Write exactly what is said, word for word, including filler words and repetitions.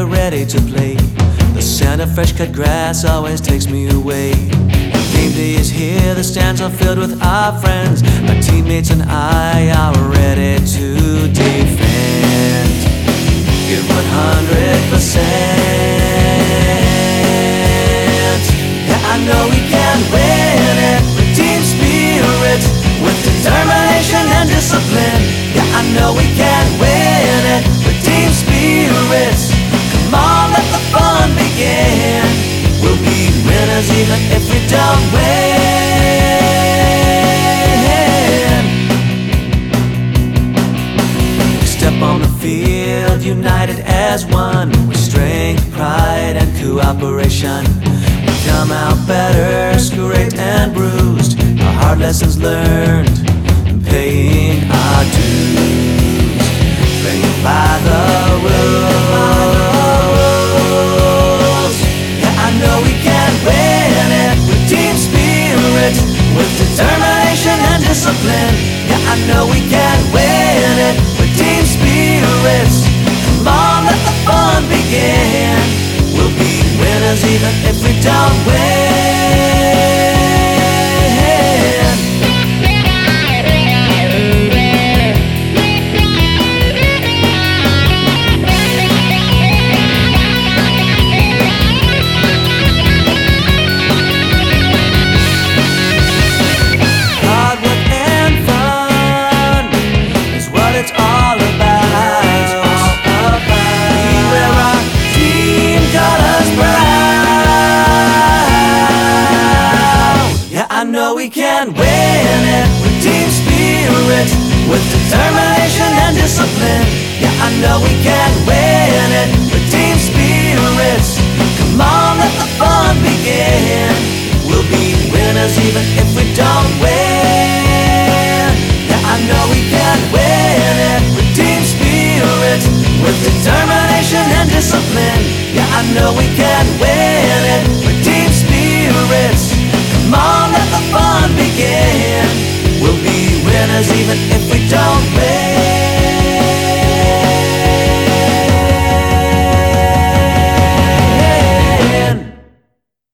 we're ready to play. The scent of fresh cut grass always takes me away. Game day is here, the stands are filled with our friends. My teammates and I are ready to defend. Give one hundred percent. Yeah, I know we can win it with team spirit, with determination and discipline. Yeah, I know we can win it with team spirit. Come on, let the fun begin. We'll be winners even if we don't win. We step on the field, united as one, with strength, pride, and cooperation. We come out better, scraped and bruised, our hard lessons learned, and paying our dues, playing by the rules. Yeah, I know we can win it with team spirit, with determination and discipline. Yeah, I know we can win it with team spirit. Come on, let the fun begin. We'll be winners even if we don't win. Hard work and fun is what it's all about. We wear our team colors proud. Yeah, I know we can win it with team spirit, with determination and discipline. Yeah, I know we can win